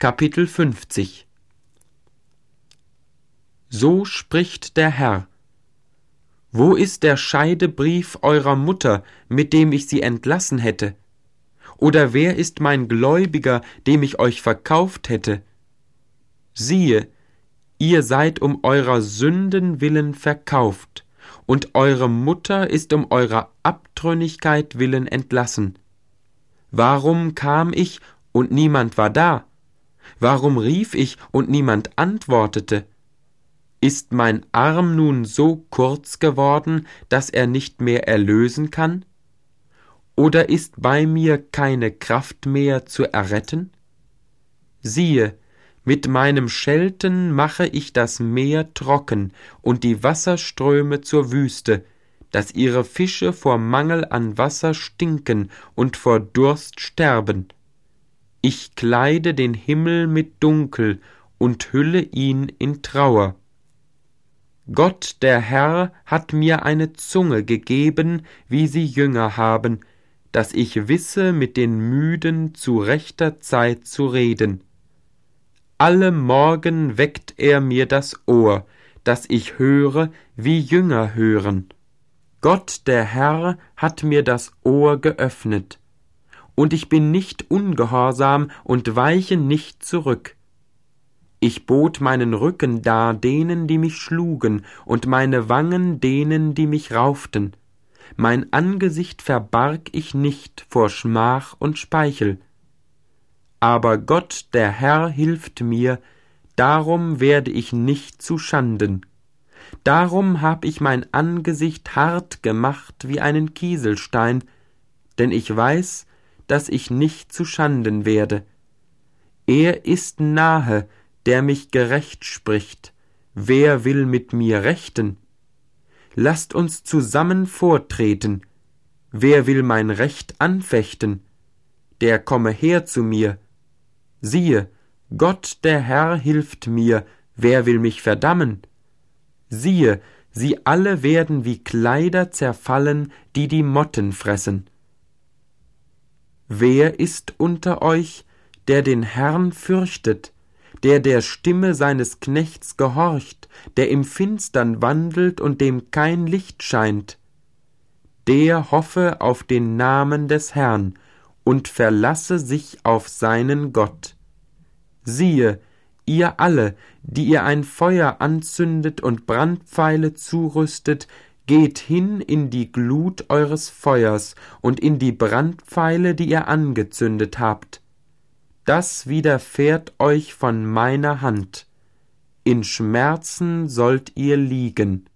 Kapitel 50. So spricht der Herr: Wo ist der Scheidebrief eurer Mutter, mit dem ich sie entlassen hätte? Oder wer ist mein Gläubiger, dem ich euch verkauft hätte? Siehe, ihr seid um eurer Sünden willen verkauft, und eure Mutter ist um eurer Abtrünnigkeit willen entlassen. Warum kam ich, und niemand war da? Warum rief ich, und niemand antwortete? Ist mein Arm nun so kurz geworden, dass er nicht mehr erlösen kann? Oder ist bei mir keine Kraft mehr zu erretten? Siehe, mit meinem Schelten mache ich das Meer trocken und die Wasserströme zur Wüste, dass ihre Fische vor Mangel an Wasser stinken und vor Durst sterben. Ich kleide den Himmel mit Dunkel und hülle ihn in Trauer. Gott, der Herr, hat mir eine Zunge gegeben, wie sie Jünger haben, dass ich wisse, mit den Müden zu rechter Zeit zu reden. Alle Morgen weckt er mir das Ohr, dass ich höre, wie Jünger hören. Gott, der Herr, hat mir das Ohr geöffnet. Und ich bin nicht ungehorsam und weiche nicht zurück. Ich bot meinen Rücken dar denen, die mich schlugen, und meine Wangen denen, die mich rauften. Mein Angesicht verbarg ich nicht vor Schmach und Speichel. Aber Gott, der Herr, hilft mir, darum werde ich nicht zu Schanden. Darum hab ich mein Angesicht hart gemacht wie einen Kieselstein, denn ich weiß, dass ich nicht zu Schanden werde. Er ist nahe, der mich gerecht spricht. Wer will mit mir rechten? Lasst uns zusammen vortreten. Wer will mein Recht anfechten? Der komme her zu mir. Siehe, Gott der Herr hilft mir, wer will mich verdammen? Siehe, sie alle werden wie Kleider zerfallen, die die Motten fressen. Wer ist unter euch, der den Herrn fürchtet, der Stimme seines Knechts gehorcht, der im Finstern wandelt und dem kein Licht scheint? Der hoffe auf den Namen des Herrn und verlasse sich auf seinen Gott. Siehe, ihr alle, die ihr ein Feuer anzündet und Brandpfeile zurüstet, geht hin in die Glut eures Feuers und in die Brandpfeile, die ihr angezündet habt. Das widerfährt euch von meiner Hand. In Schmerzen sollt ihr liegen.